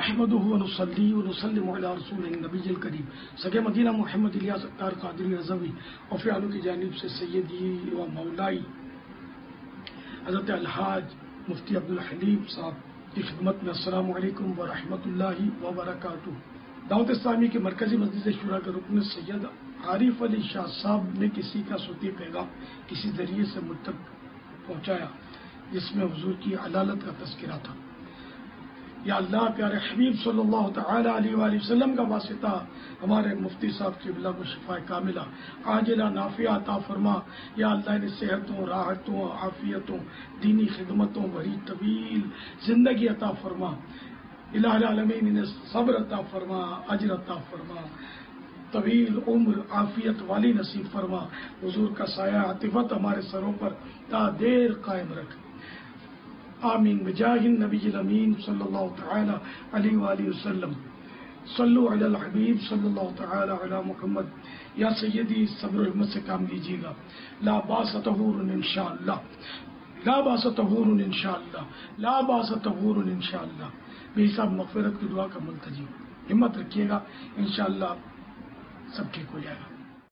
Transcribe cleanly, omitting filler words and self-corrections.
نحمدہ ونصلی ونسلم علی رسول النبی الکریم سگے مدینہ محمد الیاس اختار قادری رضوی اور فعالوں کی جانب سے سیدی و مولائی حضرت الحاج مفتی عبدالحلیم صاحب کی خدمت میں السلام علیکم ورحمۃ اللہ وبرکاتہ۔ دعوت اسلامی کے مرکزی مجلس شورا کے رکن سید عارف علی شاہ صاحب نے کسی کا صوتی پیغام کسی ذریعے سے مجھ تک پہنچایا جس میں حضور کی علالت کا تذکرہ تھا۔ یا اللہ پیارے حبیب صلی اللہ تعالی علیہ وآلہ وسلم کا واسطہ ہمارے مفتی صاحب قبلہ کو شفا کاملہ عاجلہ نافعہ عطا فرما۔ یا اللہ انہیں صحتوں، راحتوں، عافیتوں، دینی خدمتوں، بڑی طویل زندگی عطا فرما۔ الہ العالمین انہیں صبر عطا فرما، اجر عطا فرما، طویل عمر عافیت والی نصیب فرما۔ حضور کا سایہ عاطفت ہمارے سروں پر تا دیر قائم رکھ، آمین بجاہ النبی الامین صلی اللہ تعالی علیہ وآلہ وسلم۔ صلو علی الحبیب صلی اللہ تعالی علی محمد۔ یا سیدی صبر و حکمت سے کام لیجیے گا۔ لا باس طہور انشاءاللہ، لا باس طہور انشاءاللہ، لا باس طہور انشاءاللہ۔ بے حساب مغفرت کی دعا کا منتظر ہمت رکھیے گا، انشاءاللہ سب ٹھیک ہو جائے گا۔